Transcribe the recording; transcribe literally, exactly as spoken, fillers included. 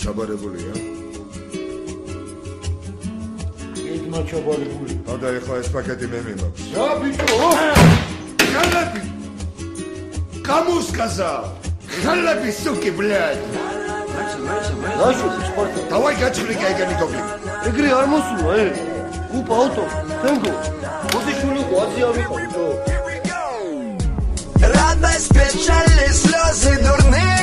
ჩაბარებულია? ედმა ჩაბარებული. და ეხლა ეს პაკეტი მე მიმაქვს. რა ბიჭო? ხალები! Кому сказал? Халаби, суки, блядь! Нашу, спорта. Давай гачхлика егани гоблик. ეგრე არ მოსულა, ე? Купа auto, тенго. მოდი შულიკო, აზი ამიყავ, ბიჭო. Радость, печаль и слезы дурные.